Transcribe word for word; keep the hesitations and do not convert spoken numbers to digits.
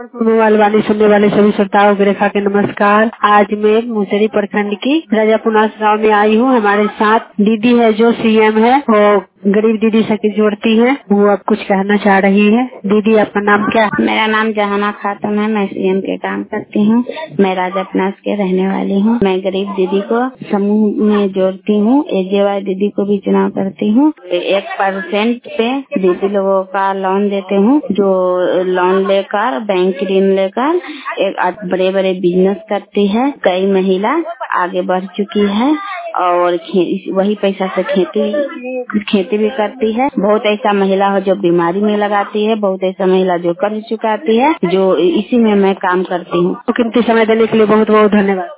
सुनने वाले वाले सुनने वाले सभी श्रोताओं को रेखा के नमस्कार। आज मैं मुसरी प्रखंड की राजापुनास गांव में आई हूँ। हमारे साथ दीदी है जो सीएम है, वो गरीब दीदी से जोड़ती है। वो अब कुछ कहना चाह रही है। दीदी आपका नाम क्या है? मेरा नाम जहाना खातून है। मैं सीएम के काम करती हूँ। मैं राजापुनास के रहने वाली हूँ। मैं गरीब दीदी को समूह में जोड़ती हूँ। एजेवाई दीदी को भी चुनाव करती हूँ। एक परसेंट पे दीदी लोगों का लोन देते हूँ, जो लोन लेकर बैंक ऋण लेकर एक बड़े बड़े बिजनेस करती है। कई महिला आगे बढ़ चुकी है और वही पैसा से खेती खेती भी करती है। बहुत ऐसा महिला हो जो बीमारी में लगाती है, बहुत ऐसा महिला जो कर्ज चुकाती है, जो इसी में मैं काम करती हूँ। कीमती समय देने के लिए बहुत बहुत धन्यवाद।